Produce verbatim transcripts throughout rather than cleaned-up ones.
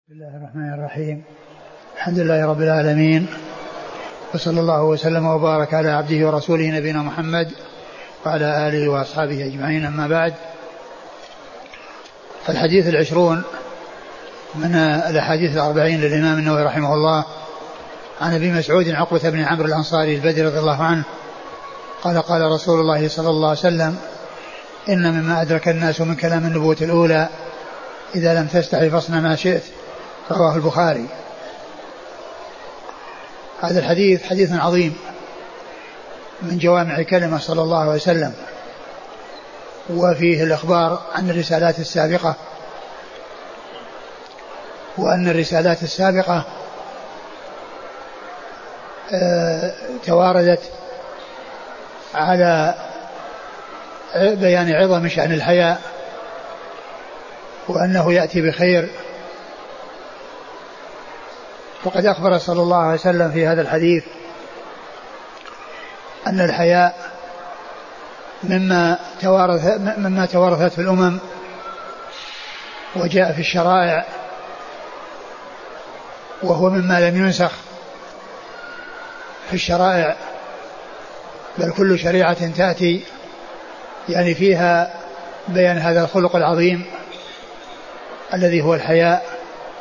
بسم الله الرحمن الرحيم. الحمد لله رب العالمين، وصلى الله وسلم وبارك على عبده ورسوله نبينا محمد وعلى آله وأصحابه أجمعين، أما بعد. فالحديث العشرون من الأحاديث الأربعين للإمام النووي رحمه الله عن أبي مسعود عقبة بن عمرو الأنصاري البدري رضي الله عنه قال قال رسول الله صلى الله عليه وسلم: إن مما أدرك الناس من كلام النبوة الأولى إذا لم تستحي فاصنع ما شئت، رواه البخاري. هذا الحديث حديث عظيم من جوامع كلمة صلى الله عليه وسلم، وفيه الإخبار عن الرسالات السابقة، وأن الرسالات السابقة تواردت على بيان عظم شأن الحياء، وأنه يأتي بخير. وقد أخبر صلى الله عليه وسلم في هذا الحديث أن الحياء مما توارث مما توارثته الأمم وجاء في الشرائع، وهو مما لم ينسخ في الشرائع، بل كل شريعة تأتي يعني فيها بيان هذا الخلق العظيم الذي هو الحياء.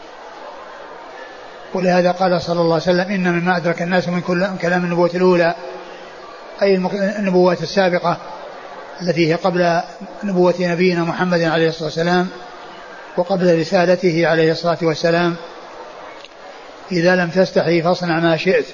ولهذا قال صلى الله عليه وسلم: إن مما أدرك الناس من كلام النبوة الأولى، أي النبوات السابقة التي هي قبل نبوة نبينا محمد عليه الصلاة والسلام وقبل رسالته عليه الصلاة والسلام: إذا لم تستحي فاصنع ما شئت.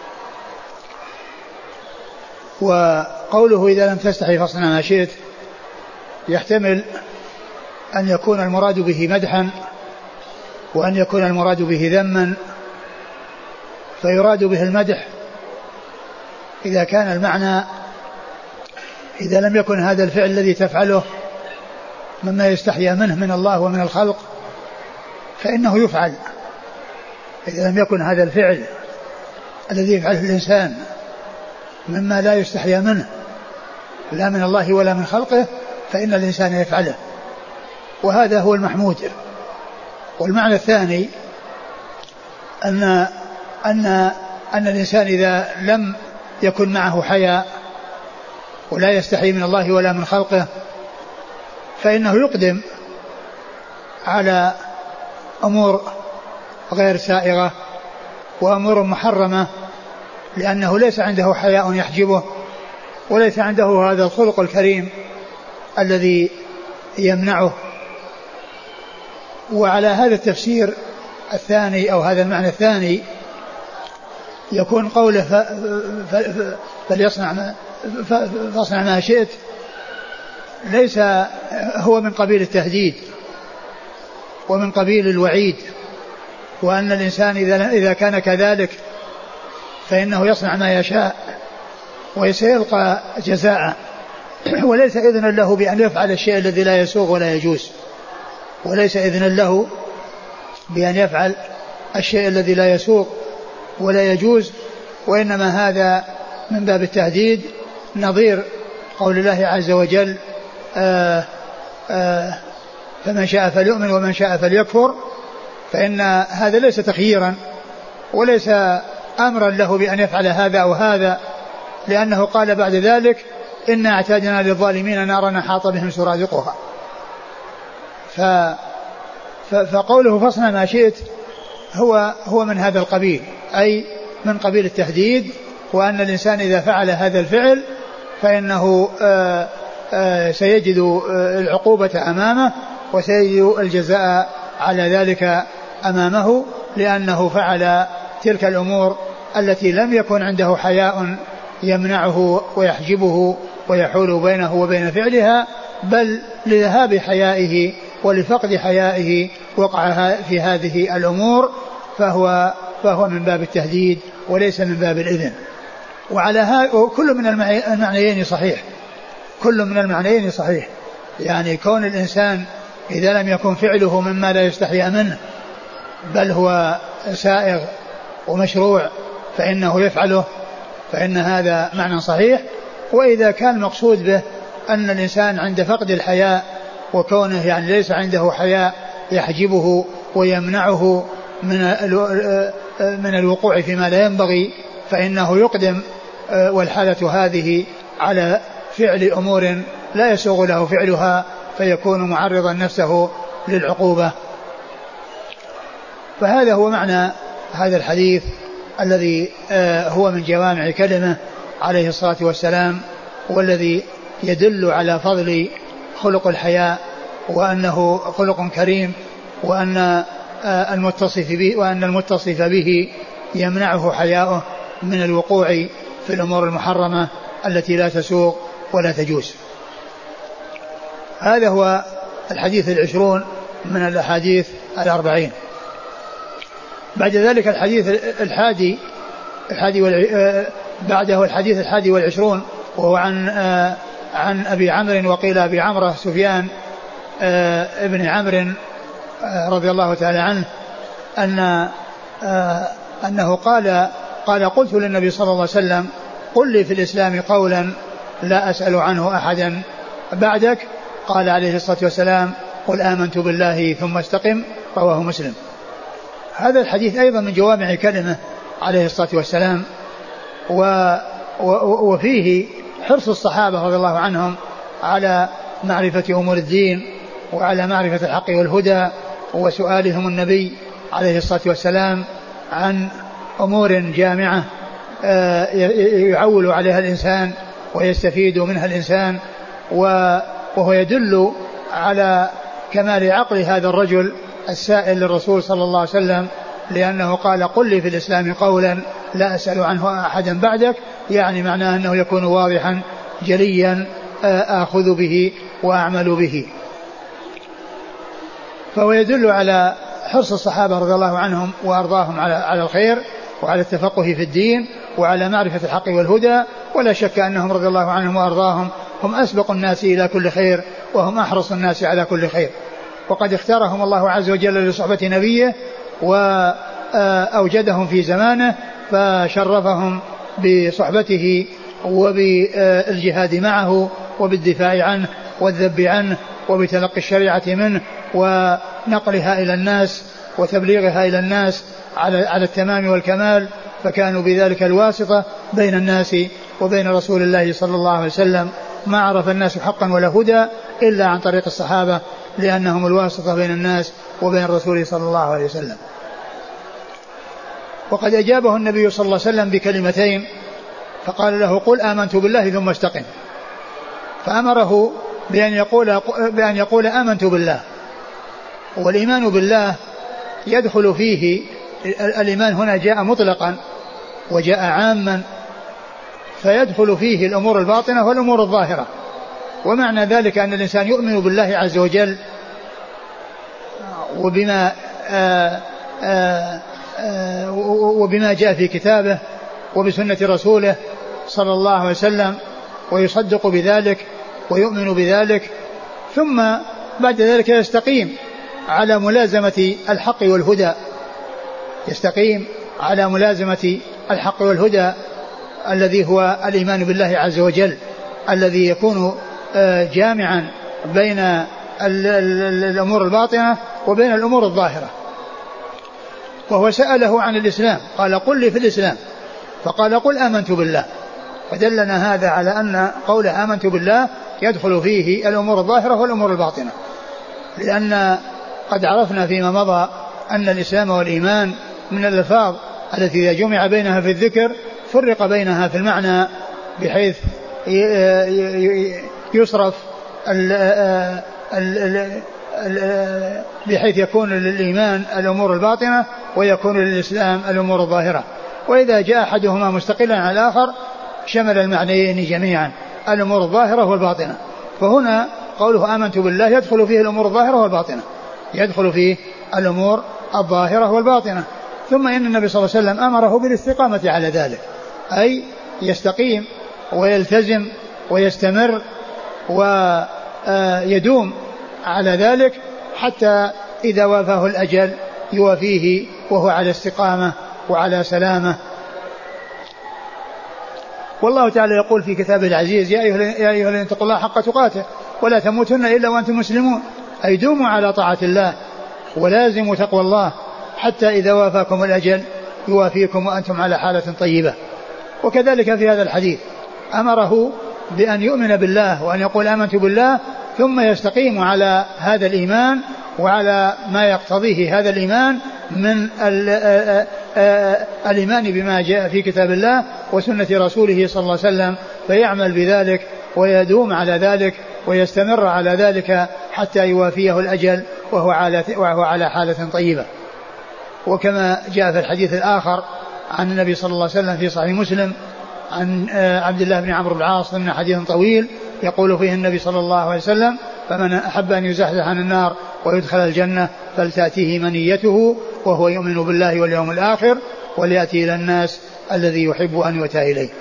وقوله إذا لم تستحي فاصنع ما شئت يحتمل أن يكون المراد به مدحا، وأن يكون المراد به ذما. فيراد به المدح إذا كان المعنى إذا لم يكن هذا الفعل الذي تفعله مما يستحيا منه من الله ومن الخلق فإنه يفعل. إذا لم يكن هذا الفعل الذي يفعله الإنسان مما لا يستحيا منه لا من الله ولا من خلقه فإن الإنسان يفعله، وهذا هو المحمود. والمعنى الثاني أن أن أن الإنسان إذا لم يكن معه حياء ولا يستحي من الله ولا من خلقه فإنه يقدم على أمور غير سائغة وأمور محرمة، لأنه ليس عنده حياء يحجبه، وليس عنده هذا الخلق الكريم الذي يمنعه. وعلى هذا التفسير الثاني أو هذا المعنى الثاني يكون قوله ف... ف... فليصنع ما... ف... فاصنع ما شئت ليس هو من قبيل التهديد ومن قبيل الوعيد، وأن الإنسان إذا, إذا كان كذلك فإنه يصنع ما يشاء وسيلقى جزاءه، وليس إذن له بأن يفعل الشيء الذي لا يسوغ ولا يجوز، وليس إذن له بأن يفعل الشيء الذي لا يسوغ ولا يجوز، وإنما هذا من باب التهديد، نظير قول الله عز وجل: آآ آآ فمن شاء فليؤمن ومن شاء فليكفر. فإن هذا ليس تخييرا وليس أمرا له بأن يفعل هذا أو هذا، لأنه قال بعد ذلك: إنا اعتدنا للظالمين نارا أحاط بهم سرادقها. ف... فقوله فاصنع ما شئت هو هو من هذا القبيل، أي من قبيل التهديد، وأن الإنسان إذا فعل هذا الفعل فإنه آآ آآ سيجد العقوبة أمامه وسيجد الجزاء على ذلك أمامه، لأنه فعل تلك الأمور التي لم يكن عنده حياء يمنعه ويحجبه ويحول بينه وبين فعلها، بل لذهاب حيائه ولفقد حيائه وقع في هذه الأمور، فهو, فهو من باب التهديد وليس من باب الإذن. وعلى هذا كل من المعنيين صحيح، كل من المعنيين صحيح، يعني كون الإنسان إذا لم يكن فعله مما لا يستحيا منه بل هو سائغ ومشروع فإنه يفعله، فإن هذا معنى صحيح. وإذا كان المقصود به أن الإنسان عند فقد الحياء وكونه يعني ليس عنده حياء يحجبه ويمنعه من من الوقوع فيما لا ينبغي فإنه يقدم والحالة هذه على فعل أمور لا يسوغ له فعلها فيكون معرضا نفسه للعقوبة. فهذا هو معنى هذا الحديث الذي هو من جوامع كلمه عليه الصلاة والسلام، والذي يدل على فضل خلق الحياء وأنه خلق كريم، وأن المتصف به وأن المتصف به يمنعه حياؤه من الوقوع في الأمور المحرمة التي لا تسوغ ولا تجوز. هذا هو الحديث العشرون من الأحاديث الأربعين. بعد ذلك الحديث الحادي الحادي والع... بعده الحديث الحادي والعشرون، وهو عن عن أبي عمرو وقيل أبي عمرو سفيان ابن عمرو رضي الله تعالى عنه أن أنه قال قال قلت للنبي صلى الله عليه وسلم قل لي في الإسلام قولا لا أسأل عنه أحدا بعدك. قال عليه الصلاة والسلام قل آمنت بالله ثم استقم. رواه مسلم. هذا الحديث أيضا من جوامع كلمه عليه الصلاة والسلام، و وفيه حرص الصحابة رضي الله عنهم على معرفة أمور الدين وعلى معرفة الحق والهدى، وسؤالهم النبي عليه الصلاة والسلام عن أمور جامعة يعول عليها الإنسان ويستفيد منها الإنسان، وهو يدل على كمال عقل هذا الرجل السائل للرسول صلى الله عليه وسلم، لأنه قال قل لي في الإسلام قولا لا أسأل عنه أحدا بعدك، يعني معناه أنه يكون واضحا جليا آخذ به وأعمل به. فهو يدل على حرص الصحابة رضي الله عنهم وأرضاهم على على الخير وعلى التفقه في الدين وعلى معرفة الحق والهدى، ولا شك أنهم رضي الله عنهم وأرضاهم هم أسبق الناس إلى كل خير وهم أحرص الناس على كل خير، وقد اختارهم الله عز وجل لصحبة نبيه وأوجدهم في زمانه فشرفهم بصحبته وبالجهاد معه وبالدفاع عنه والذب عنه وبتلقي الشريعة منه ونقلها إلى الناس وتبليغها إلى الناس على على التمام والكمال، فكانوا بذلك الواسطة بين الناس وبين رسول الله صلى الله عليه وسلم. ما عرف الناس حقا ولا هدى إلا عن طريق الصحابة، لأنهم الواسطة بين الناس وبين الرسول صلى الله عليه وسلم. وقد أجابه النبي صلى الله عليه وسلم بكلمتين، فقال له قل آمنت بالله ثم استقم، فأمره بأن يقول, بأن يقول آمنت بالله. والإيمان بالله يدخل فيه الإيمان، هنا جاء مطلقا وجاء عاما، فيدخل فيه الأمور الباطنة والأمور الظاهرة. ومعنى ذلك أن الإنسان يؤمن بالله عز وجل وبما آآ آآ آآ وبما جاء في كتابه وبسنة رسوله صلى الله عليه وسلم، ويصدق بذلك ويؤمن بذلك، ثم بعد ذلك يستقيم على ملازمة الحق والهدى، يستقيم على ملازمة الحق والهدى الذي هو الإيمان بالله عز وجل، الذي يكون جامعا بين الأمور الباطنة وبين الأمور الظاهرة. وهو سأله عن الإسلام قال قل لي في الإسلام، فقال قل آمنت بالله، فدلنا هذا على أن قول آمنت بالله يدخل فيه الأمور الظاهرة والأمور الباطنة، لأن قد عرفنا فيما مضى أن الإسلام والإيمان من الألفاظ التي إذا جمع بينها في الذكر فرق بينها في المعنى، بحيث يصرف ال ال ال بحيث يكون للإيمان الأمور الباطنة ويكون للإسلام الأمور الظاهرة، وإذا جاء أحدهما مستقلا على الآخر شمل المعنيين جميعا، الأمور الظاهرة والباطنة. فهنا قوله آمنت بالله يدخل فيه الأمور الظاهرة والباطنة، يدخل فيه الأمور الظاهرة والباطنة. ثم إن النبي صلى الله عليه وسلم أمره بالاستقامة على ذلك، أي يستقيم ويلتزم ويستمر ويدوم على ذلك حتى إذا وافاه الأجل يوافيه وهو على استقامة وعلى سلامة. والله تعالى يقول في كتابه العزيز يا أيها الذين اتقوا الله حق تقاته ولا تموتن إلا وأنتم مسلمون، أي دوموا على طاعة الله ولازموا تقوى الله حتى إذا وافاكم الأجل يوافيكم وأنتم على حالة طيبة. وكذلك في هذا الحديث أمره بأن يؤمن بالله وأن يقول آمنت بالله ثم يستقيم على هذا الإيمان وعلى ما يقتضيه هذا الإيمان من الإيمان بما جاء في كتاب الله وسنة رسوله صلى الله عليه وسلم، فيعمل بذلك ويدوم على ذلك ويستمر على ذلك حتى يوافيه الأجل وهو على, وهو على حالة طيبة. وكما جاء في الحديث الآخر عن النبي صلى الله عليه وسلم في صحيح مسلم عن عبد الله بن عمرو بن العاص ضمن حديث طويل يقول فيه النبي صلى الله عليه وسلم: فمن أحب أن يزحزح عن النار ويدخل الجنة فلتأتيه منيته وهو يؤمن بالله واليوم الآخر وليأتي إلى الناس الذي يحب أن يؤتى إليه.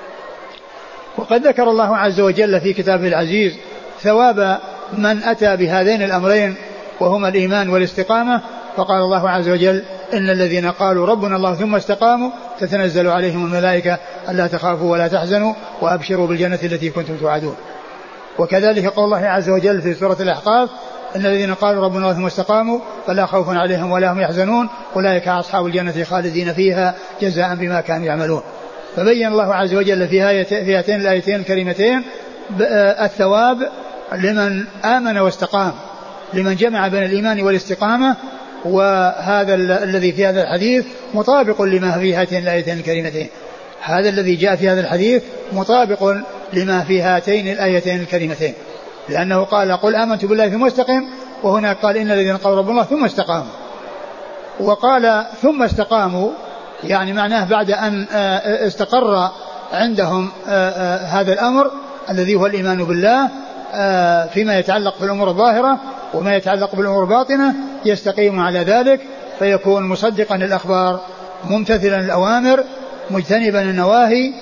وقد ذكر الله عز وجل في كتابه العزيز ثواب من أتى بهذين الأمرين وهما الإيمان والاستقامة، فقال الله عز وجل: إن الذين قالوا ربنا الله ثم استقاموا تتنزل عليهم الملائكة ألا تخافوا ولا تحزنوا وأبشروا بالجنة التي كنتم توعدون. وكذلك قول الله عز وجل في سورة الأحقاف: إن الذين قالوا ربنا الله ثم استقاموا فلا خوف عليهم ولا هم يحزنون أولئك أصحاب الجنة خالدين فيها جزاء بما كانوا يعملون. فبين الله عز وجل في هاتين الآيتين الكريمتين الثواب لمن آمن واستقام، لمن جمع بين الإيمان والاستقامة، وهذا الذي في هذا الحديث مطابق لما في هاتين الآيتين الكريمتين. هذا الذي جاء في هذا الحديث مطابق لما في هاتين الآيتين الكريمتين، لأنه قال: قل آمنت بالله ثم استقم، وهنا قال: إن الذين قالوا ربنا الله ثم استقاموا. وقال ثم استقاموا يعني معناه بعد أن استقر عندهم هذا الأمر الذي هو الإيمان بالله فيما يتعلق بالأمور الظاهرة وما يتعلق بالأمور الباطنة، يستقيم على ذلك فيكون مصدقا للأخبار ممتثلا الأوامر مجتنبا النواهي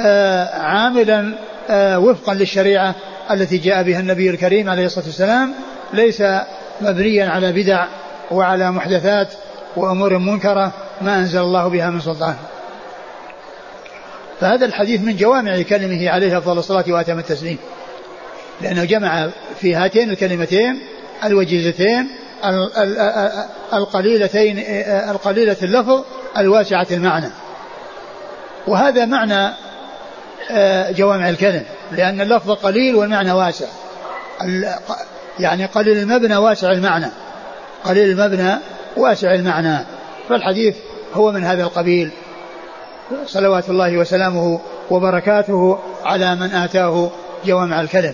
عاملا وفقا للشريعة التي جاء بها النبي الكريم عليه الصلاة والسلام، ليس مبنيا على بدع وعلى محدثات وأمور منكرة ما أنزل الله بها من سلطان. فهذا الحديث من جوامع كلمه عليه أفضل الصلاة وأتم التسليم، لأنه جمع في هاتين الكلمتين الوجيزتين القليلتين القليلة اللفظ الواسعة المعنى. وهذا معنى جوامع الكلم، لأن اللفظ قليل والمعنى واسع، يعني قليل المبنى واسع المعنى، قليل المبنى واسع المعنى. فالحديث هو من هذا القبيل، صلوات الله وسلامه وبركاته على من آتاه جوامع الكلم.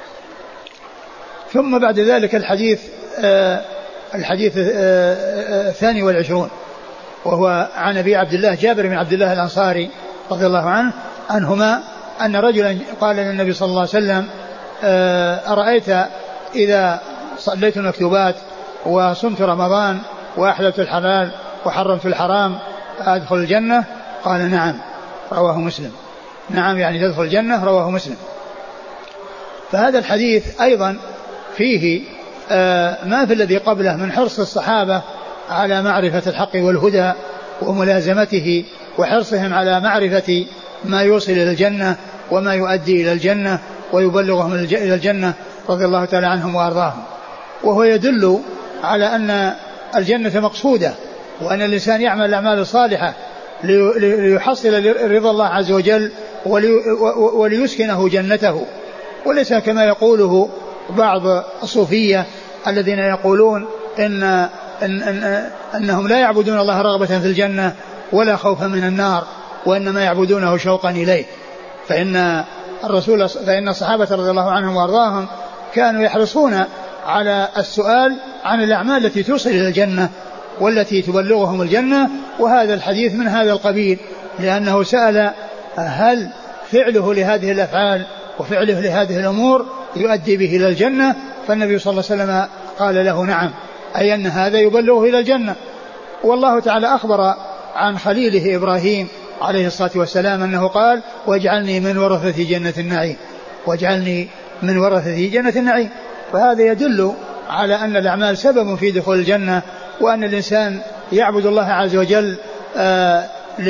ثم بعد ذلك الحديث آه الحديث آه الثاني والعشرون، وهو عن أبي عبد الله جابر بن عبد الله الأنصاري رضي الله عنه عنهما أن رجلا قال للنبي صلى الله عليه وسلم: آه أرأيت إذا صليت المكتوبات وصمت رمضان وأحللت الحلال وحرمت الحرام أدخل الجنة؟ قال: نعم. رواه مسلم. نعم يعني تدخل الجنة، رواه مسلم. فهذا الحديث أيضا فيه آه ما في الذي قبله من حرص الصحابة على معرفة الحق والهدى وملازمته، وحرصهم على معرفة ما يوصل إلى الجنة وما يؤدي إلى الجنة ويبلغهم إلى الجنة رضي الله تعالى عنهم وأرضاهم. وهو يدل على أن الجنة مقصودة، وأن الإنسان يعمل الأعمال الصالحة ليحصل رضا الله عز وجل وليسكنه جنته، وليس كما يقوله بعض الصوفية الذين يقولون إن إن إن أنهم لا يعبدون الله رغبة في الجنة ولا خوفا من النار، وإنما يعبدونه شوقا إليه. فإن الرسول فإن الصحابة رضي الله عنهم وأرضاهم كانوا يحرصون على السؤال عن الأعمال التي توصل إلى الجنة والتي تبلغهم الجنة، وهذا الحديث من هذا القبيل، لأنه سأل هل فعله لهذه الأفعال وفعله لهذه الأمور يؤدي به إلى الجنة؟ فالنبي صلى الله عليه وسلم قال له: نعم، أي أن هذا يبلغه إلى الجنة. والله تعالى أخبر عن خليله إبراهيم عليه الصلاة والسلام أنه قال: واجعلني من ورثة جنة النعيم، واجعلني من ورثة جنة النعيم. فهذا يدل على أن الأعمال سبب في دخول الجنة، وأن الإنسان يعبد الله عز وجل آه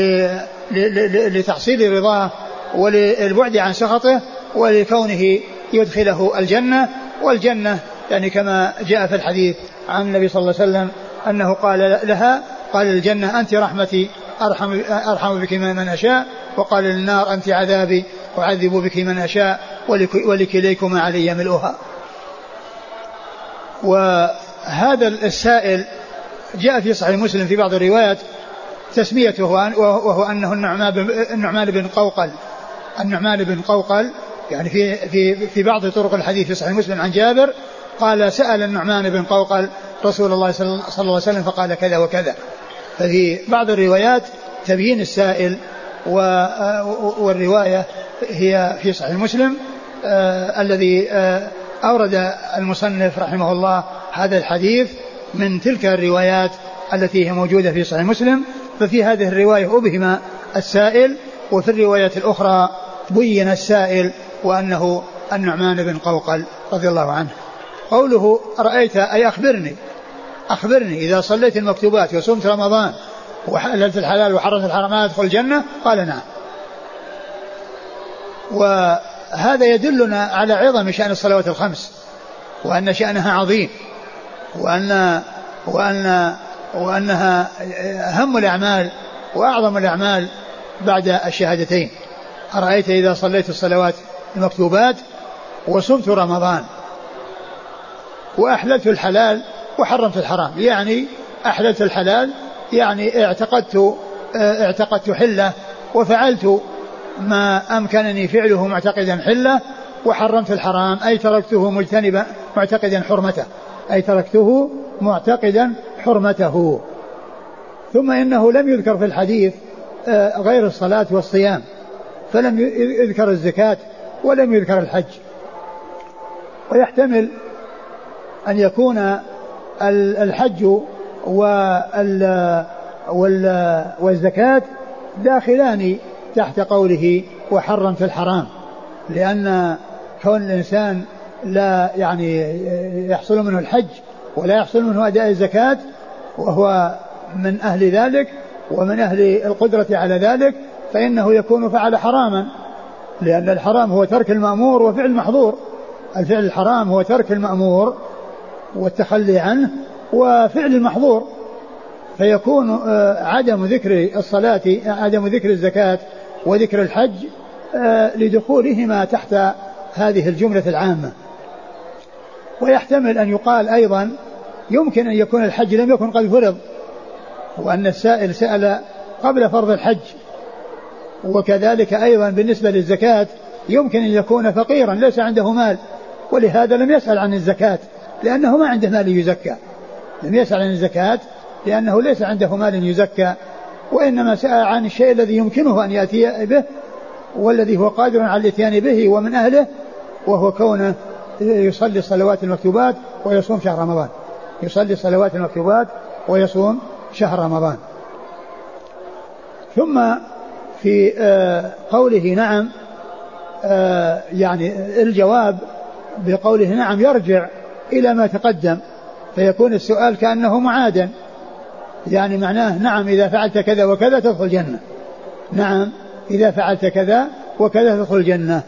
لتحصيل رضاه وللبعد عن سخطه ولكونه يدخله الجنة. والجنة يعني كما جاء في الحديث عن النبي صلى الله عليه وسلم أنه قال لها قال الجنة أنت رحمتي أرحم, أرحم بك من أشاء، وقال للنار أنت عذابي أعذب بك من أشاء ولكليكما علي ملؤها. وهذا السائل جاء في صحيح مسلم في بعض الروايات تسميته وهو أنه النعمان بن قوقل النعمان بن قوقل يعني في, في, في بعض طرق الحديث في صحيح مسلم عن جابر قال سأل النعمان بن قوقل رسول الله صلى الله عليه وسلم فقال كذا وكذا. ففي بعض الروايات تبيين السائل، والرواية هي في صحيح مسلم آه الذي آه أورد المصنف رحمه الله هذا الحديث من تلك الروايات التي هي موجودة في صحيح مسلم. ففي هذه الرواية أبهم السائل، وفي الرواية الأخرى بين السائل وأنه النعمان بن قوقل رضي الله عنه. قوله أرأيت أي أخبرني أخبرني إذا صليت المكتوبات وصمت رمضان وحللت الحلال وحرمت الحرام أدخل الجنة؟ قال نعم. وهذا يدلنا على عظم شأن الصلوات الخمس، وأن شأنها عظيم، وأن وأن وأنها أهم الأعمال وأعظم الأعمال بعد الشهادتين. أرأيت إذا صليت الصلوات المكتوبات وصمت رمضان وأحللت الحلال وحرمت الحرام، يعني أحللت الحلال يعني اعتقدت اعتقدت حله وفعلت ما أمكنني فعله معتقدا حله، وحرمت الحرام أي تركته مجتنبا معتقدا حرمته أي تركته معتقدا حرمته. ثم إنه لم يذكر في الحديث غير الصلاة والصيام، فلم يذكر الزكاة ولم يذكر الحج. ويحتمل أن يكون الحج والزكاة داخلان تحت قوله وحرمت الحرام، لأن كون الإنسان لا يعني يحصل منه الحج ولا يحصل منه أداء الزكاة وهو من أهل ذلك ومن أهل القدرة على ذلك، فإنه يكون فعل حراما، لأن الحرام هو ترك المأمور وفعل المحظور. الفعل الحرام هو ترك المأمور والتخلي عنه وفعل المحظور، فيكون عدم ذكر الصلاة عدم ذكر الزكاة وذكر الحج لدخولهما تحت هذه الجملة العامة. ويحتمل أن يقال أيضا يمكن أن يكون الحج لم يكن قد فرض، وأن السائل سأل قبل فرض الحج. وكذلك أيضا بالنسبة للزكاة يمكن أن يكون فقيرا ليس عنده مال، ولهذا لم يسأل عن الزكاة لأنه ما عنده مال يزكى. لم يسأل عن الزكاة لأنه ليس عنده مال يزكى، وإنما سأل عن الشيء الذي يمكنه أن يأتي به والذي هو قادر على الاتيان به ومن أهله، وهو كونه يصلي الصلوات المكتوبات ويصوم شهر رمضان. يصلي الصلوات المكتوبات ويصوم شهر رمضان. ثم في قوله نعم يعني الجواب بقوله نعم يرجع إلى ما تقدم، فيكون السؤال كأنه معادا، يعني معناه نعم إذا فعلت كذا وكذا تدخل الجنة، نعم إذا فعلت كذا وكذا تدخل الجنة.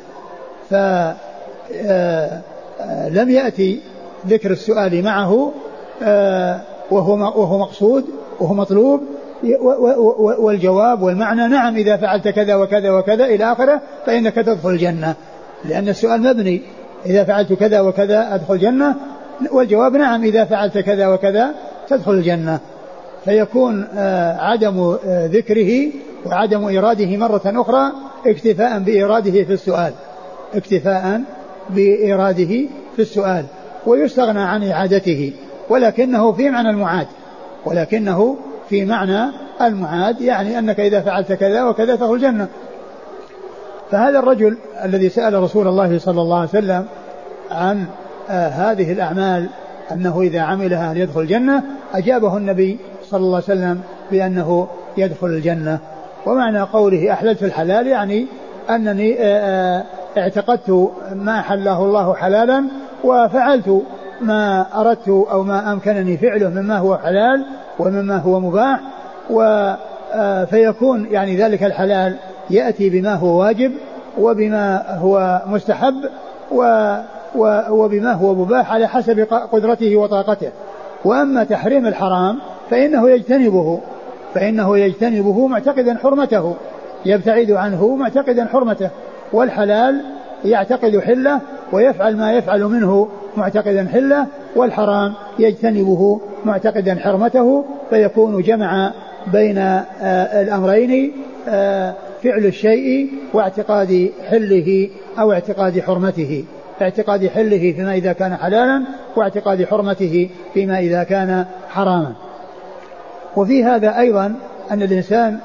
فلم يأتي ذكر السؤال معه وهو مقصود وهو مطلوب، والجواب والمعنى نعم إذا فعلت كذا وكذا وكذا إلى آخره فإنك تدخل الجنة، لأن السؤال مبني إذا فعلت كذا وكذا أدخل الجنة، والجواب نعم إذا فعلت كذا وكذا تدخل الجنة. فيكون عدم ذكره وعدم إراده مرة أخرى اكتفاء بإراده في السؤال اكتفاء بإراده في السؤال ويستغنى عن إعادته، ولكنه في معنى المعاد ولكنه في معنى المعاد يعني أنك إذا فعلت كذا وكذا تدخل الجنة. فهذا الرجل الذي سأل رسول الله صلى الله عليه وسلم عن آه هذه الأعمال أنه إذا عملها يدخل الجنة، أجابه النبي صلى الله عليه وسلم بأنه يدخل الجنة. ومعنى قوله أحللت الحلال يعني أنني آه اعتقدت ما حله الله حلالا وفعلت ما أردت أو ما أمكنني فعله مما هو حلال ومما هو مباح، فيكون يعني ذلك الحلال يأتي بما هو واجب وبما هو مستحب وبما هو مباح على حسب قدرته وطاقته. وأما تحريم الحرام فإنه يجتنبه فإنه يجتنبه معتقدا حرمته، يبتعد عنه معتقدا حرمته، والحلال يعتقد حله ويفعل ما يفعل منه معتقدا حله، والحرام يجتنبه معتقدا حرمته، فيكون جمع بين الأمرين، فعل الشيء واعتقاد حله أو اعتقاد حرمته، اعتقاد حله فيما إذا كان حلالا واعتقاد حرمته فيما إذا كان حراما. وفي هذا أيضا أن الإنسان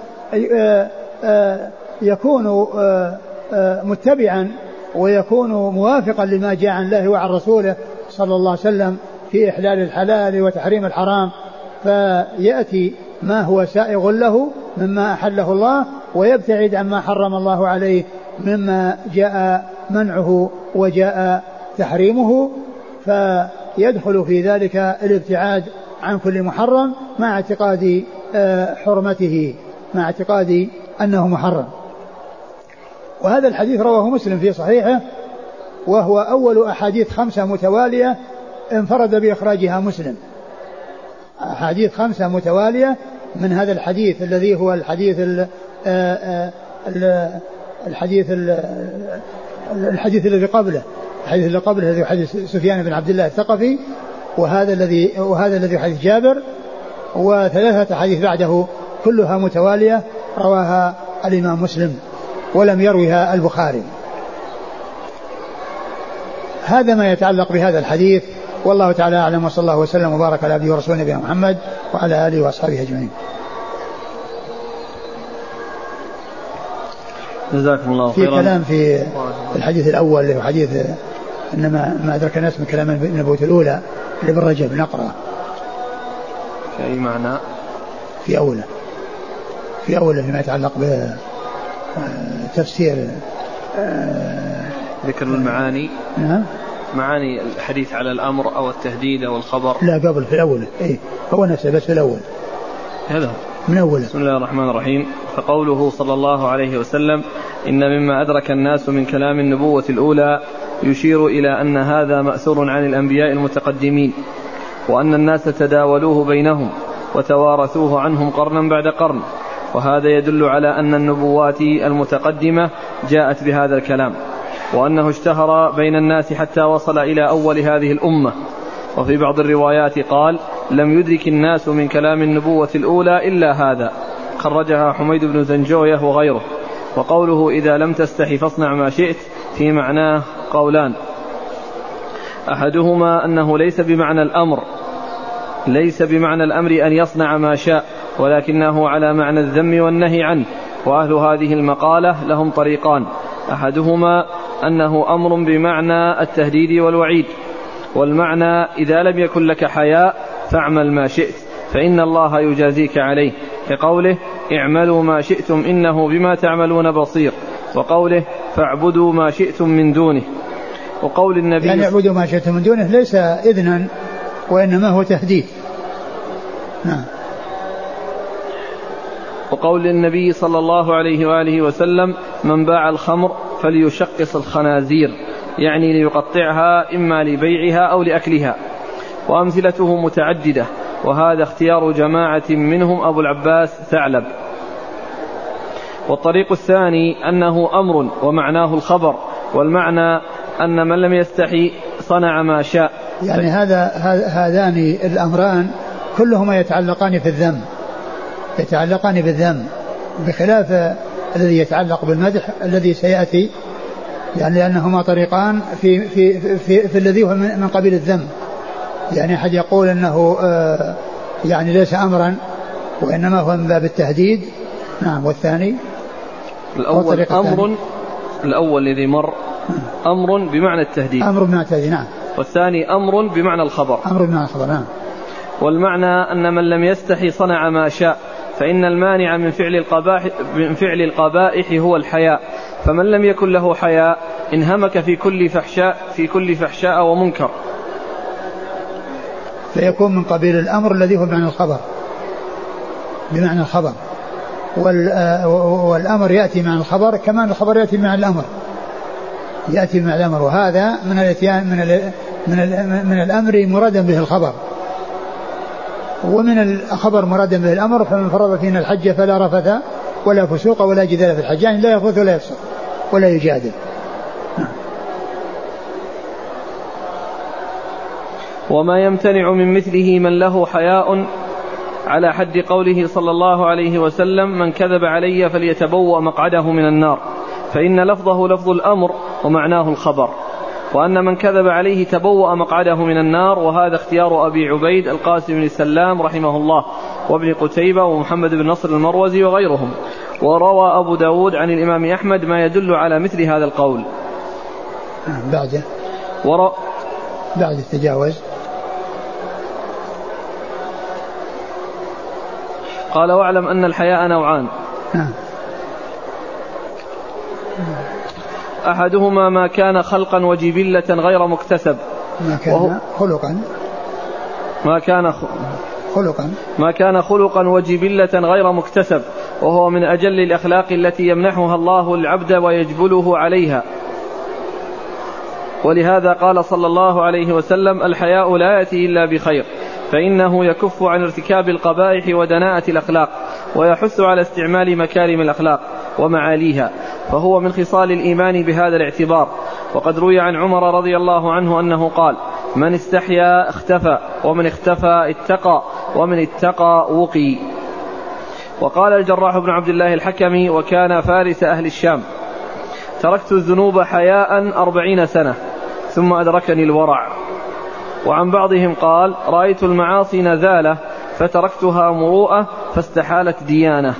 يكون متبعا ويكون موافقا لما جاء عن الله وعن رسوله صلى الله عليه وسلم في إحلال الحلال وتحريم الحرام، فيأتي ما هو سائغ له مما أحله الله ويبتعد عما حرم الله عليه مما جاء منعه وجاء تحريمه، فيدخل في ذلك الابتعاد عن كل محرم مع اعتقاد حرمته، مع اعتقاد أنه محرم. وهذا الحديث رواه مسلم في صحيحه، وهو أول أحاديث خمسة متوالية انفرد بإخراجها مسلم، أحاديث خمسة متوالية من هذا الحديث الذي هو الحديث ال الحديث ال الحديث الذي قبله الحديث الذي قبله الذي حديث سفيان بن عبد الله الثقفي، وهذا الذي وهذا الذي حديث جابر، وثلاثة حديث بعده كلها متوالية رواها الإمام مسلم ولم يروها البخاري. هذا ما يتعلق بهذا الحديث، والله تعالى أعلم، وصلى الله وسلم وبارك على عبده ورسوله نبينا محمد وعلى آله وأصحابه أجمعين. جزاكم الله خيرا. في كلام في الحديث الأول اللي هو حديث إنما ما أدرك الناس من كلام النبوة الأولى لابن رجب، نقرأ في أي معنى؟ في أولى في أولى فيما يتعلق بتفسير ذكر المعاني. نعم، معاني الحديث على الأمر أو التهديد أو الخبر. لا، قبل في الأول، إيه هو نفسه بس في الأول، هذا من أول. بسم الله الرحمن الرحيم. فقوله صلى الله عليه وسلم إن مما أدرك الناس من كلام النبوة الأولى يشير إلى أن هذا مأثور عن الأنبياء المتقدمين، وأن الناس تداولوه بينهم وتوارثوه عنهم قرنا بعد قرن، وهذا يدل على أن النبوات المتقدمة جاءت بهذا الكلام، وأنه اشتهر بين الناس حتى وصل إلى أول هذه الأمة. وفي بعض الروايات قال لم يدرك الناس من كلام النبوة الأولى إلا هذا، خرجها حميد بن زنجوية وغيره. وقوله إذا لم تستحي فاصنع ما شئت في معناه قولان، أحدهما أنه ليس بمعنى الأمر ليس بمعنى الأمر أن يصنع ما شاء، ولكنه على معنى الذم والنهي عنه، وأهل هذه المقالة لهم طريقان، أحدهما أنه أمر بمعنى التهديد والوعيد، والمعنى إذا لم يكن لك حياء فاعمل ما شئت فإن الله يجازيك عليه، كقوله اعملوا ما شئتم إنه بما تعملون بصير، وقوله فاعبدوا ما شئتم من دونه. وقول النبي يعني اعبدوا ما شئتم من دونه ليس إذنا وإنما هو تهديد. نعم. وقول النبي صلى الله عليه وآله وسلم من باع الخمر فليشقص الخنازير، يعني ليقطعها إما لبيعها أو لأكلها. وأمثلته متعددة، وهذا اختيار جماعة منهم أبو العباس ثعلب. والطريق الثاني أنه أمر ومعناه الخبر، والمعنى أن من لم يستحي صنع ما شاء. يعني هذا هذان الأمران كلهما يتعلقان في الذم يتعلقان بالذم بخلاف الذي يتعلق بالمدح الذي سيأتي، يعني لأنهما طريقان في في في, في الذي هو من قبيل الذم. يعني أحد يقول أنه آه يعني ليس أمرا وإنما هو من باب التهديد. نعم. والثاني الأول أمر، الأول الذي مر أمر بمعنى التهديد، أمر بمعنى التهديد. نعم. والثاني أمر بمعنى الخبر، أمر بمعنى الخبر. نعم. والمعنى أن من لم يستحي صنع ما شاء، فإن المانع من فعل القبائح من فعل القبائح هو الحياء، فمن لم يكن له حياء انهمك في كل فحشاء في كل فحشاء ومنكر، فيكون من قبيل الأمر الذي هو بمعنى الخبر بمعنى الخبر والأمر يأتي مع الخبر كما الخبر يأتي مع الأمر يأتي مع الأمر، وهذا من الاتيان من ال من ال من الأمر مرادا به الخبر، ومن الخبر مرادا به الأمر فمن فرض فينا الحج فلا رفث ولا فسوق ولا جدال في الحج، يعني لا يفوت ولا يفسق ولا يجادل. وما يمتنع من مثله من له حياء على حد قوله صلى الله عليه وسلم من كذب علي فليتبوأ مقعده من النار، فإن لفظه لفظ الأمر ومعناه الخبر، وأن من كذب عليه تبوأ مقعده من النار، وهذا اختيار أبي عبيد القاسم بن السلام رحمه الله وابن قتيبة ومحمد بن نصر المروزي وغيرهم. وروى أبو داود عن الإمام أحمد ما يدل على مثل هذا القول. بعده ورو... بعد التجاوز قال واعلم أن الحياء نوعان، أحدهما ما كان خلقا وجبلة غير مكتسب، ما كان خلقا ما كان خلقا ما كان خلقا وجبلة غير مكتسب، وهو من أجل الأخلاق التي يمنحها الله العبد ويجبله عليها. ولهذا قال صلى الله عليه وسلم الحياء لا يأتي إلا بخير، فإنه يكف عن ارتكاب القبائح ودناءة الأخلاق، ويحث على استعمال مكارم الأخلاق ومعاليها، فهو من خصال الإيمان بهذا الاعتبار. وقد روي عن عمر رضي الله عنه أنه قال من استحيا اختفى، ومن اختفى اتقى، ومن اتقى وقي. وقال الجراح بن عبد الله الحكمي وكان فارس أهل الشام تركت الذنوب حياء أربعين سنة ثم أدركني الورع. وعن بعضهم قال رأيت المعاصي نزالة فتركتها مروءة فاستحالت ديانة.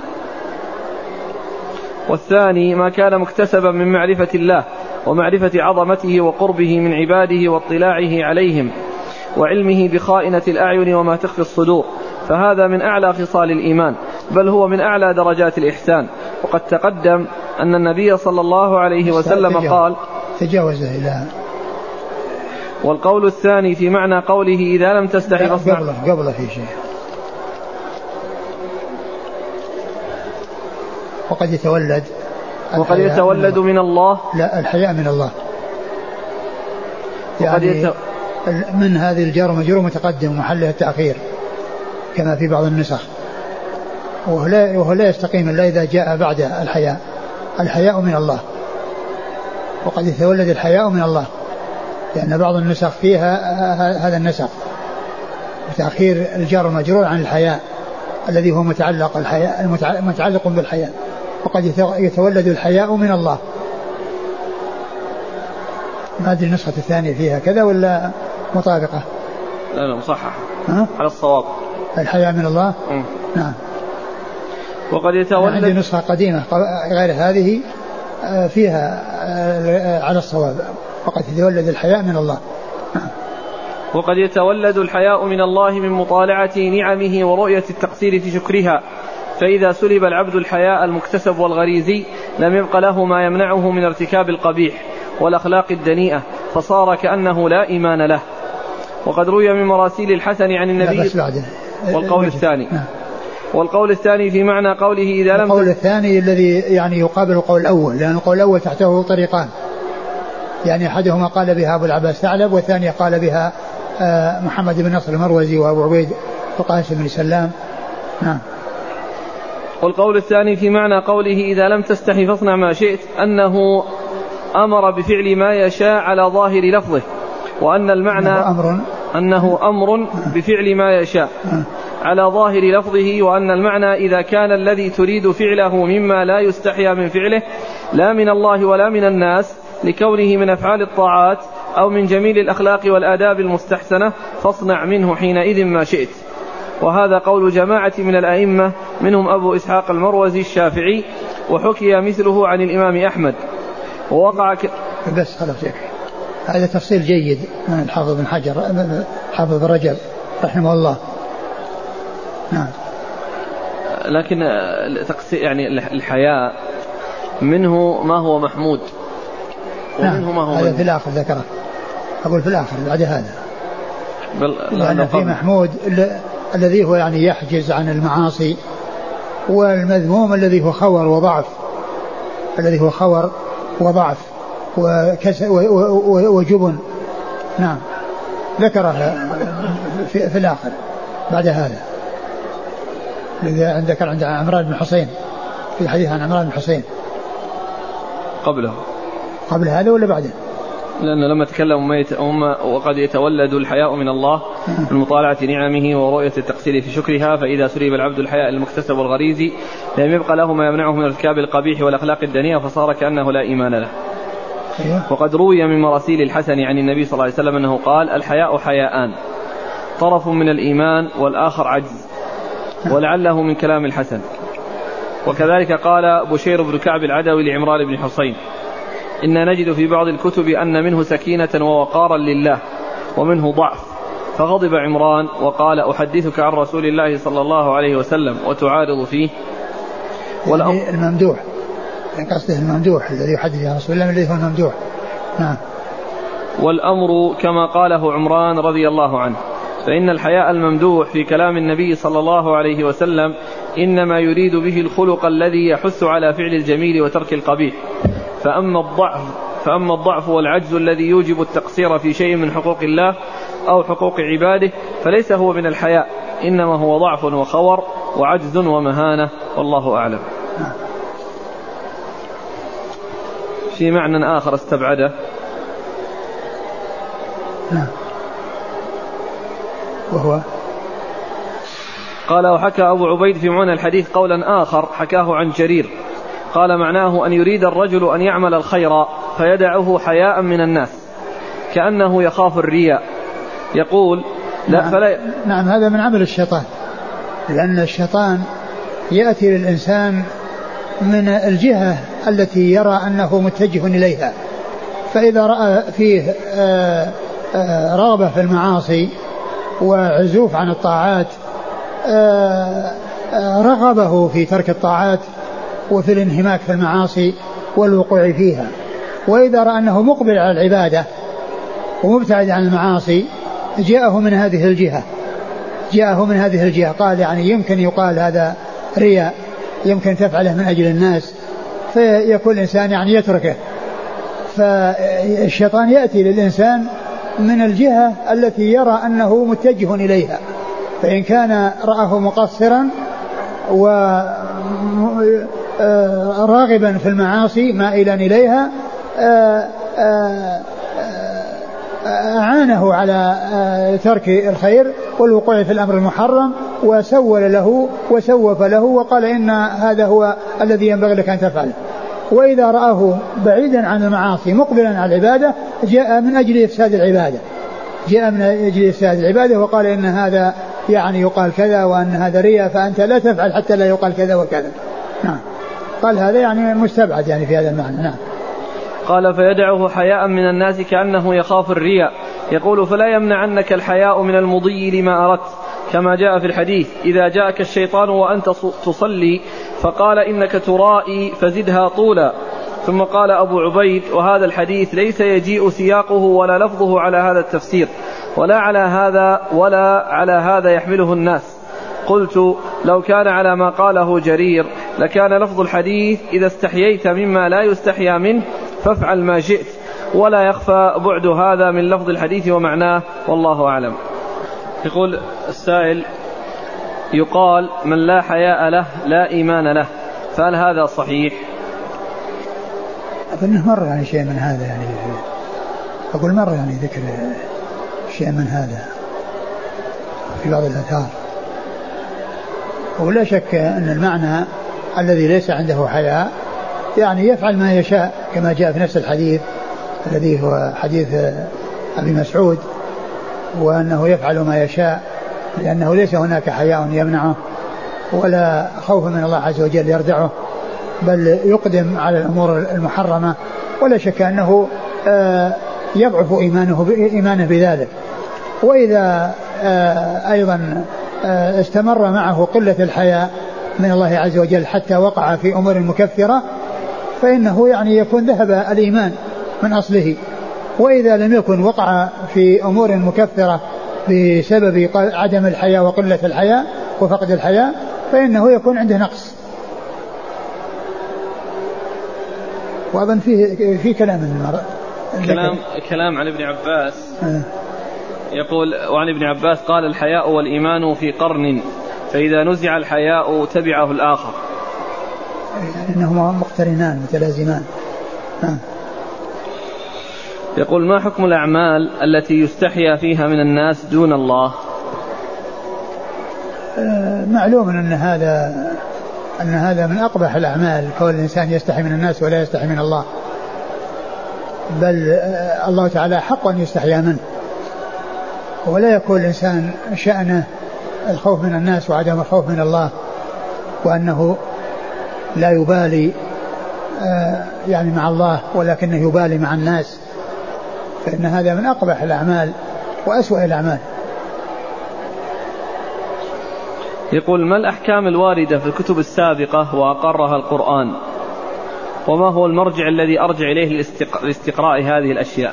والثاني ما كان مكتسبا من معرفة الله ومعرفة عظمته وقربه من عباده واطلاعه عليهم وعلمه بخائنة الأعين وما تخفي الصدور، فهذا من أعلى خصال الإيمان، بل هو من أعلى درجات الإحسان. وقد تقدم أن النبي صلى الله عليه وسلم قال تجاوز إلى. والقول الثاني في معنى قوله إذا لم تستحي فاصنع. قبله قبله في شيء. وقد يتولد وقد يتولد من, من الله. لا الحياء من الله، يعني يت... من هذه الجار مجرور متقدم ومحله التأخير كما في بعض النسخ، وهو لا, وهو لا يستقيم إلا إذا جاء بعد الحياء. الحياء من الله، وقد يتولد الحياء من الله، لأن بعض النسخ فيها هذا النسخ وتأخير الجار المجرور عن الحياء الذي هو متعلق الحياء متعلق بالحياء. وقد يتولد الحياء من الله. ما أدري النسخة الثانية فيها كذا ولا مطابقة؟ لا لا مصحح على الصواب. الحياء من الله. م. نعم. وقد يتولد. عندي نسخة قديمة غير هذه فيها على الصواب، وقد يتولد الحياء من الله. وقد يتولد الحياء من الله من مطالعة نعمه ورؤية التقصير في شكرها، فإذا سلب العبد الحياء المكتسب والغريزي لم يبق له ما يمنعه من ارتكاب القبيح والأخلاق الدنيئة، فصار كأنه لا إيمان له. وقد روي من مراسيل الحسن عن النبي. والقول الثاني والقول الثاني في معنى قوله إذا لم. القول الثاني الذي يعني يقابل القول الأول، لأن القول الأول تحته طريقان، يعني أحدهما قال بها أبو العباس ثعلب، والثانية قال بها محمد بن نصر المروزي وأبو عبيد القاسم بن سلام. نعم. والقول الثاني في معنى قوله إذا لم تستحي فاصنع ما شئت، أنه أمر بفعل ما يشاء على ظاهر لفظه، وأن المعنى أمر أنه أمر بفعل ما يشاء على ظاهر لفظه، وأن المعنى إذا كان الذي تريد فعله مما لا يستحيا من فعله لا من الله ولا من الناس لكونه من أفعال الطاعات أو من جميل الأخلاق والآداب المستحسنة فاصنع منه حينئذ ما شئت. وهذا قول جماعة من الأئمة منهم أبو إسحاق المروزي الشافعي، وحكي مثله عن الإمام أحمد. ووقع ك... بس خلاص يكفي، هذا تفصيل جيد من الحافظ بن حجر حافظ رجب رحمه الله. نعم. لكن يعني الحياء منه ما هو محمود ومنه ما هو هذا في الآخر ذكره، أقول في الآخر بعد هذا، لأن في محمود الذي هو يعني يحجز عن المعاصي، والمذموم الذي هو خور وضعف، الذي هو خور وضعف وجبن. نعم ذكرها في, في الآخر بعد هذا. الذي عندك عند عمران بن حسين في حديث عن عمران بن حسين قبله قبل هذا ولا بعده؟ لأنه لما تكلم وقد يتولد الحياء من الله من مطالعة نعمه ورؤية التقصير في شكرها، فإذا سلب العبد الحياء المكتسب والغريزي لم يبقى له ما يمنعه من ارتكاب القبيح والأخلاق الدنيئة، فصار كأنه لا إيمان له. وقد روي من مراسيل الحسن عن النبي صلى الله عليه وسلم أنه قال: الحياء حياءان، طرف من الإيمان والآخر عجز، ولعله من كلام الحسن. وكذلك قال بشير بن كعب العدوي لعمران بن حسين: إن نجد في بعض الكتب أن منه سكينة ووقارا لله ومنه ضعف. فغضب عمران وقال: أحدثك عن رسول الله صلى الله عليه وسلم وتعارض فيه. يعني الممدوح، يعني قصده الممدوح الذي يحدث عن رسول الله الذي هو الممدوح. نعم. والأمر كما قاله عمران رضي الله عنه، فإن الحياء الممدوح في كلام النبي صلى الله عليه وسلم إنما يريد به الخلق الذي يحث على فعل الجميل وترك القبيح. فأما الضعف, فأما الضعف والعجز الذي يوجب التقصير في شيء من حقوق الله أو حقوق عباده فليس هو من الحياء، إنما هو ضعف وخور وعجز ومهانة، والله أعلم. في معنى آخر استبعده. وهو قال: وحكى أبو عبيد في معنى الحديث قولا آخر حكاه عن جرير، قال: معناه أن يريد الرجل أن يعمل الخير فيدعه حياء من الناس كأنه يخاف الرياء، يقول لا نعم, فلا نعم هذا من عمل الشيطان، لأن الشيطان يأتي للإنسان من الجهة التي يرى أنه متجه إليها، فإذا رأى فيه رغبة في المعاصي وعزوف عن الطاعات رغبه في ترك الطاعات وفي الانهماك في المعاصي والوقوع فيها. وإذا رأى أنه مقبل على العبادة ومبتعد عن المعاصي جاءه من هذه الجهة جاءه من هذه الجهة قال يعني يمكن يقال هذا رياء، يمكن تفعله من أجل الناس، فيكون الإنسان يعني يتركه. فالشيطان يأتي للإنسان من الجهة التي يرى أنه متجه إليها، فإن كان رآه مقصرا وراغبا في المعاصي مائلا إليها أعانه على ترك الخير والوقوع في الأمر المحرم، وسول له وسوف له وقال إن هذا هو الذي ينبغي لك أن تفعله. وإذا رآه بعيدا عن المعاصي مقبلا على العبادة جاء من أجل إفساد العبادة جاء من أجل إفساد العبادة وقال إن هذا يعني يقال كذا وأن هذا رياء، فأنت لا تفعل حتى لا يقال كذا وكذا. نعم. قال هذا يعني مستبعد يعني في هذا المعنى. نعم. قال: فيدعه حياء من الناس كأنه يخاف الرياء، يقول: فلا يمنعنك الحياء من المضي لما أردت، كما جاء في الحديث: إذا جاءك الشيطان وأنت تصلي فقال إنك ترائي فزدها طولا. ثم قال أبو عبيد: وهذا الحديث ليس يجيء سياقه ولا لفظه على هذا التفسير ولا على هذا ولا على هذا يحمله الناس. قلت: لو كان على ما قاله جرير لكان لفظ الحديث: إذا استحييت مما لا يستحيا منه فافعل ما شئت، ولا يخفى بعد هذا من لفظ الحديث ومعناه، والله أعلم. يقول السائل: يقال من لا حياء له لا إيمان له، فهل هذا صحيح؟ أظنه مرة يعني شيء من هذا، يعني أقول مرة يعني ذكر شيء من هذا في بعض الآثار. ولا شك أن المعنى الذي ليس عنده حياء يعني يفعل ما يشاء، كما جاء في نفس الحديث الذي هو حديث أبي مسعود، وأنه يفعل ما يشاء لأنه ليس هناك حياء يمنعه ولا خوف من الله عز وجل يردعه، بل يقدم على الأمور المحرمة. ولا شك أنه يضعف إيمانه إيمانه بذلك. وإذا أيضا استمر معه قلة الحياء من الله عز وجل حتى وقع في أمور مكفرة فإنه يعني يكون ذهب الإيمان من أصله. وإذا لم يكن وقع في أمور مكفرة بسبب عدم الحياء وقلة الحياء وفقد الحياء فإنه يكون عنده نقص. وأظن فيه في كلام من كلام كلام عن ابن عباس. آه. يقول: وعن ابن عباس قال: الحياء والإيمان في قرن، فإذا نزع الحياء تبعه الآخر. يعني إنهما مقترنان متلازمان. آه. يقول ما حكم الأعمال التي يستحيا فيها من الناس دون الله؟ آه معلوم أن هذا أن هذا من أقبح الأعمال، كون الإنسان يستحي من الناس ولا يستحي من الله، بل آه الله تعالى حق أن يستحيا منه، ولا يكون الإنسان شأنه الخوف من الناس وعدم الخوف من الله، وأنه لا يبالي آه يعني مع الله ولكنه يبالي مع الناس، فإن هذا من أقبح الأعمال وأسوأ الأعمال. يقول ما الأحكام الواردة في الكتب السابقة وأقرها القرآن، وما هو المرجع الذي أرجع إليه لاستقراء هذه الأشياء؟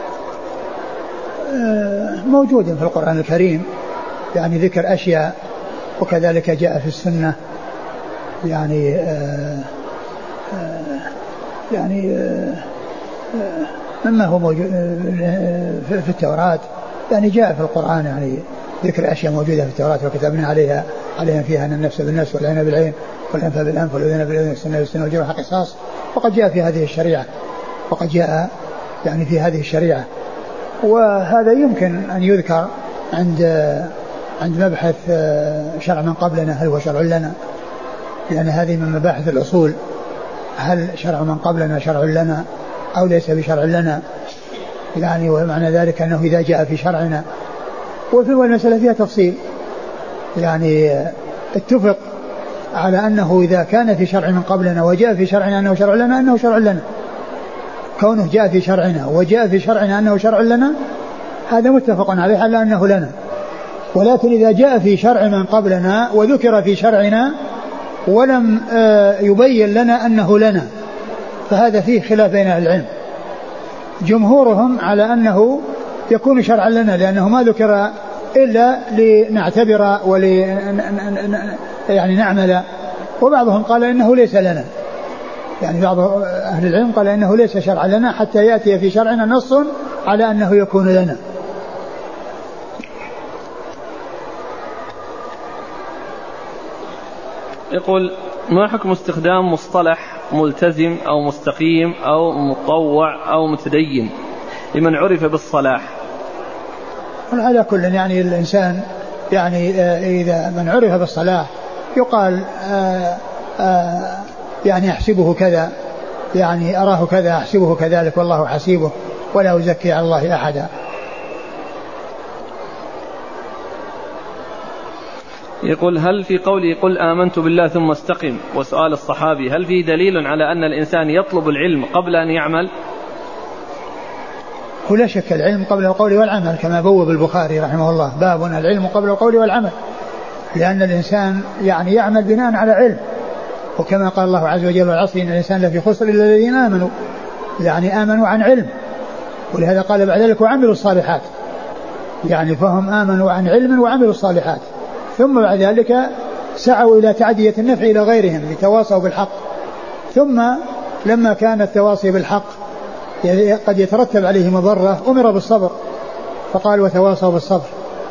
موجود في القرآن الكريم يعني ذكر أشياء، وكذلك جاء في السنة يعني آآ آآ يعني آآ مما هو موجود في التوراة، يعني جاء في القرآن يعني ذكر أشياء موجودة في التوراة وكتبنا عليها عليها فيها أن النفس بالنفس والعين بالعين والأنف بالأنف والأذن بالأذن والسن بالسن والجرح قصاص، وقد جاء في هذه الشريعة وقد جاء يعني في هذه الشريعة. وهذا يمكن أن يذكر عند عند مبحث شرع من قبلنا هل هو شرع لنا، لأن هذه من مباحث الأصول، هل شرع من قبلنا شرع لنا أو ليس بشرع لنا، يعني ومعنى ذلك أنه إذا جاء في شرعنا. وفي المسألة فيها تفصيل، يعني اتفق على أنه إذا كان في شرع من قبلنا وجاء في شرعنا أنه شرع لنا أنه شرع لنا، كونه جاء في شرعنا وجاء في شرعنا أنه شرع لنا هذا متفق عليه على أنه لنا. ولكن إذا جاء في شرع من قبلنا وذكر في شرعنا ولم يبين لنا أنه لنا فهذا فيه خلاف بين أهل العلم. جمهورهم على أنه يكون شرعا لنا لأنه ما ذكر إلا لنعتبر ول يعني نعمل، وبعضهم قال إنه ليس لنا، يعني بعض أهل العلم قال إنه ليس شرعا لنا حتى يأتي في شرعنا نص على أنه يكون لنا. يقول ما حكم استخدام مصطلح ملتزم أو مستقيم أو مطوع أو متدين لمن عرف بالصلاح؟ على كل يعني الإنسان يعني إذا من عرف بالصلاح يقال آآ آآ يعني أحسبه كذا، يعني أراه كذا أحسبه كذلك والله حسيبه ولا أزكي على الله أحدا. يقول هل في قولي قل آمنت بالله ثم استقم وسؤال الصحابي هل في دليل على أن الإنسان يطلب العلم قبل أن يعمل؟ ولا شك العلم قبل القول والعمل، كما بوب البخاري رحمه الله باب العلم قبل القول والعمل، لأن الإنسان يعني يعمل بناء على علم، وكما قال الله عز وجل والعصر إن الإنسان لفي خسر إلا الذين آمنوا، يعني آمنوا عن علم، ولهذا قال بعد ذلك وعملوا الصالحات، يعني فهم آمنوا عن علم وعملوا الصالحات، ثم بعد ذلك سعوا إلى تعدية النفع إلى غيرهم لتواصوا بالحق، ثم لما كان التواصي بالحق قد يترتب عليه مضرة أمر بالصبر فقال وتواصوا بالصبر.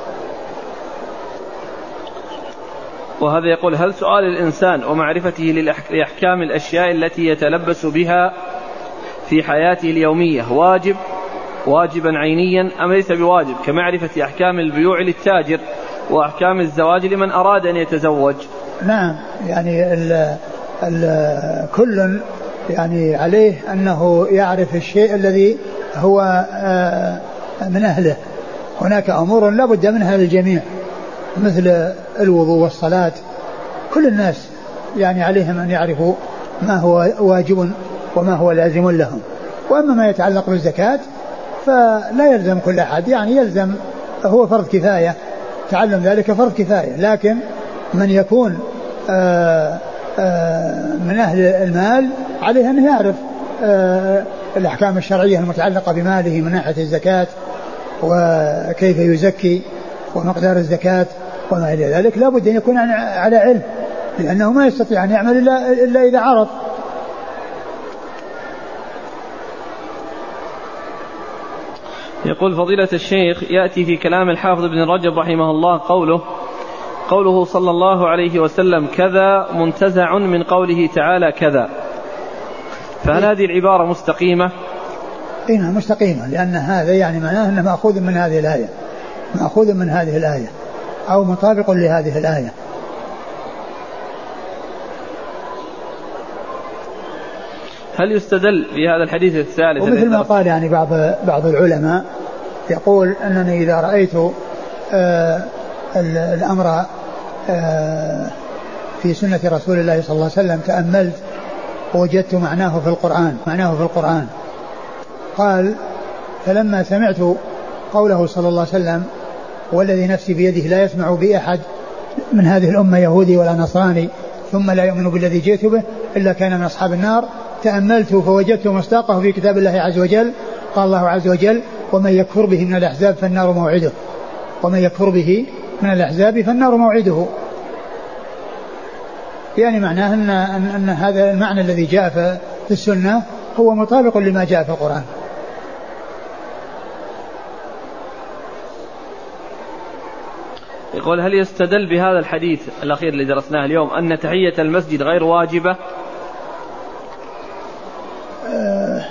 وهذا يقول هل سؤال الإنسان ومعرفته لأحكام الأشياء التي يتلبس بها في حياته اليومية واجب واجبا عينيا أم ليس بواجب كمعرفة أحكام البيوع للتاجر وأحكام الزواج لمن أراد أن يتزوج؟ نعم، يعني ال ال كل يعني عليه أنه يعرف الشيء الذي هو من أهله. هناك أمور لا بد منها للجميع مثل الوضوء والصلاة، كل الناس يعني عليهم أن يعرفوا ما هو واجب وما هو لازم لهم. وأما ما يتعلق بالزكاة فلا يلزم كل أحد، يعني يلزم هو فرض كفاية، تعلم ذلك فرض كفاية، لكن من يكون آآ آآ من أهل المال عليه أن يعرف الأحكام الشرعية المتعلقة بماله من ناحية الزكاة وكيف يزكي ومقدار الزكاة وما إلى ذلك، لا بد أن يكون على علم، لأنه ما يستطيع أن يعمل إلا, إلا إذا عرف. يقول فضيلة الشيخ يأتي في كلام الحافظ ابن رجب رحمه الله قوله قوله صلى الله عليه وسلم كذا منتزع من قوله تعالى كذا، فهل هذه العبارة مستقيمة؟ إنها مستقيمة، لأن هذا يعني معناه أنه مأخوذ من هذه الآية، مأخوذ من هذه الآية أو مطابق لهذه الآية. هل يستدل بهذا الحديث الثالث؟ ومثل ما قال يعني بعض بعض العلماء يقول أنني إذا رأيت آه الأمر آه في سنة رسول الله صلى الله عليه وسلم تأملت ووجدت معناه في القرآن معناه في القرآن قال فلما سمعت قوله صلى الله عليه وسلم والذي نفسي بيده لا يسمع بي أحد من هذه الأمة يهودي ولا نصراني ثم لا يؤمن بالذي جئت به إلا كان من أصحاب النار، تأملت فوجدت مصداقه في كتاب الله عز وجل. قال الله عز وجل ومن يكفر به من الأحزاب فالنار موعده، ومن يكفر به من الأحزاب فالنار موعده. يعني معناه أن, أن, أن هذا المعنى الذي جاء في السنة هو مطابق لما جاء في القرآن. يقول هل يستدل بهذا الحديث الأخير اللي درسناه اليوم أن تحية المسجد غير واجبة؟ أه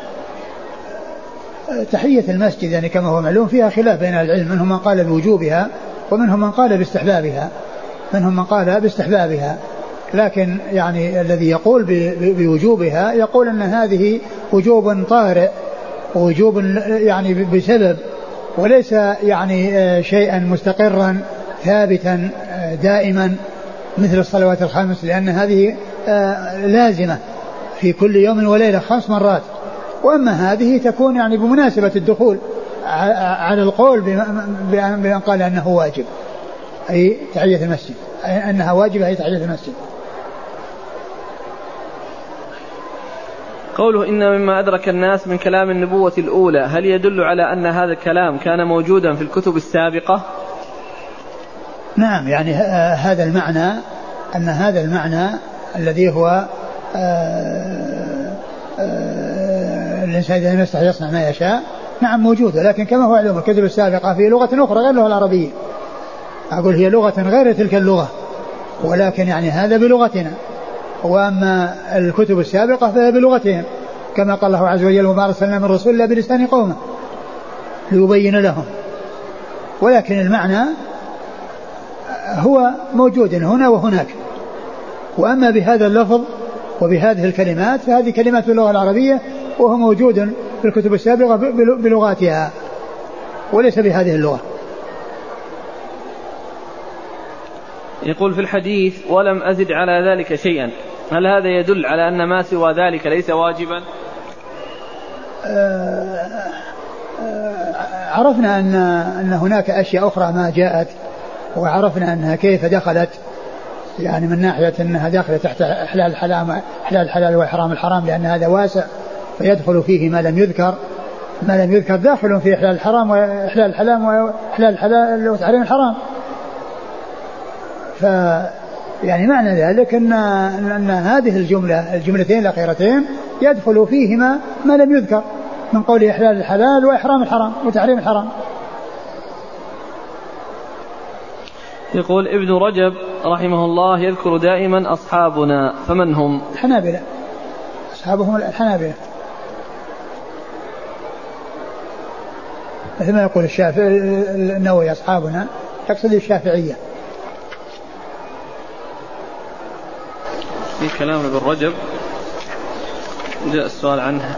تحية المسجد يعني كما هو معلوم فيها خلاف بين العلم، منهم من قال بوجوبها ومنهم من قال باستحبابها منهم من قال باستحبابها لكن يعني الذي يقول بوجوبها يقول أن هذه وجوب طارئ ووجوب يعني بسبب وليس يعني شيئا مستقرا ثابتا دائما مثل الصلوات الخمس، لأن هذه لازمة في كل يوم وليلة خمس مرات. وأما هذه تكون يعني بمناسبة الدخول على القول بأن قال أنه واجب أي تحية المسجد، أي أنها واجبة أي تحية المسجد. قوله إن مما أدرك الناس من كلام النبوة الأولى، هل يدل على أن هذا الكلام كان موجودا في الكتب السابقة؟ نعم، يعني هذا المعنى أن هذا المعنى الذي هو الإنسان إذا يستحي يصنع ما يشاء نعم موجودة، لكن كما هو علم الكتب السابقة في لغة أخرى غير اللغة العربية. أقول هي لغة غير تلك اللغة، ولكن يعني هذا بلغتنا، وأما الكتب السابقة فهي بلغتهم كما قال الله عز وجل وما أرسلنا من رسول إلا بلسان قومه ليبين لهم. ولكن المعنى هو موجود هنا وهناك. وأما بهذا اللفظ وبهذه الكلمات فهذه كلمات اللغة العربية وهو موجود في الكتب السابقة بلغاتها وليس بهذه اللغة. يقول في الحديث ولم أزد على ذلك شيئا، هل هذا يدل على أن ما سوى ذلك ليس واجبا؟ آه آه عرفنا أن, أن هناك أشياء أخرى ما جاءت، وعرفنا أنها كيف دخلت، يعني من ناحية أنها داخلة تحت إحلال الحلال إحلال الحلال وإحرام الحرام، لأن هذا واسع فيدخل فيه ما لم يذكر، ما لم يذكر داخل في إحلال الحرام وإحلال الحلال وإحلال الحلال وتحريم الحرام. ف يعني معنى ذلك أن, أن هذه الجملة الجملتين الأخيرتين يدخل فيهما ما لم يذكر من قول إحلال الحلال وإحرام الحرام وتحريم الحرام. يقول ابن رجب رحمه الله يذكر دائما أصحابنا، فمن هم؟ الحنابلة، أصحابهم الحنابلة، مثل ما يقول الشافعي النووي أصحابنا يقصد الشافعية. في كلام ابن رجب جاء السؤال عنه،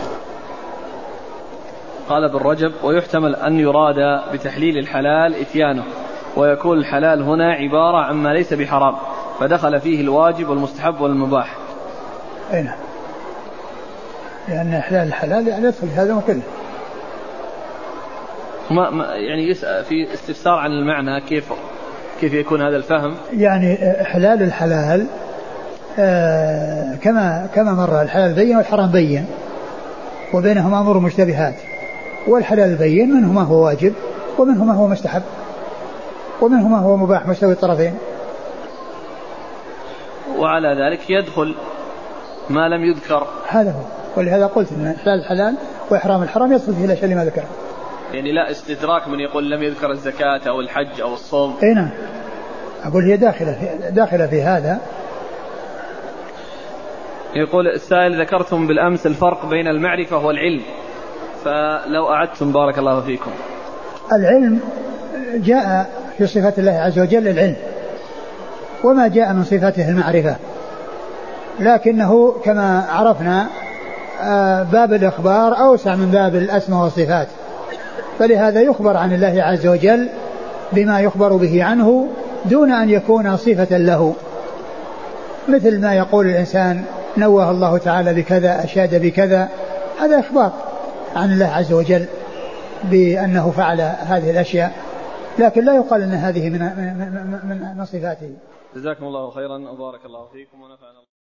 قال ابن رجب ويحتمل أن يراد بتحليل الحلال إتيانه، ويكون الحلال هنا عبارة عما ليس بحرام فدخل فيه الواجب والمستحب والمباح. أين؟ لأن إحلال الحلال يعني يدخل هذا كله. ما يعني يسأل في استفسار عن المعنى، كيف كيف يكون هذا الفهم؟ يعني إحلال الحلال آه كما كما مر الحلال بين والحرام بين، وبينهما أمور مشتبهات، والحلال بين منه ما هو واجب ومنه ما هو مستحب ومنه ما هو مباح مستوي الطرفين. وعلى ذلك يدخل ما لم يذكر، هذا هو، ولهذا قلت ان إحلال الحلال وإحرام الحرام يدخل فيه الأشياء ما ذكر، يعني لا استدراك من يقول لم يذكر الزكاة أو الحج أو الصوم. أي نعم، أقول هي داخلة في, داخلة في هذا. يقول السائل ذكرتم بالأمس الفرق بين المعرفة والعلم، فلو أعدتم بارك الله فيكم. العلم جاء في صفة الله عز وجل العلم، وما جاء من صفته المعرفة، لكنه كما عرفنا باب الإخبار أوسع من باب الأسماء والصفات، فلهذا يخبر عن الله عز وجل بما يخبر به عنه دون أن يكون صفة له، مثل ما يقول الإنسان نوه الله تعالى بكذا، أشاد بكذا، هذا إخبار عن الله عز وجل بأنه فعل هذه الأشياء، لكن لا يقال أن هذه من, من, من, من صفاته. جزاكم الله خيرا وبارك الله فيكم ونفعنا.